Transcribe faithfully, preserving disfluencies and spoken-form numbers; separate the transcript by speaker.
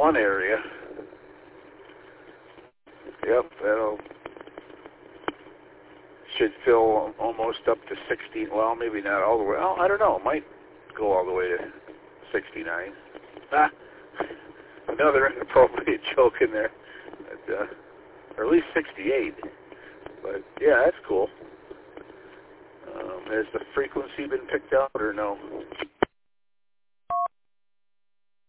Speaker 1: one area. Yep, that'll should fill almost up to sixty. Well, maybe not all the way. Oh, I don't know. It might go all the way to sixty-nine. Ah, another inappropriate joke in there. But, uh, or at least sixty-eight. But yeah, that's cool. Um, has the frequency been picked out or no?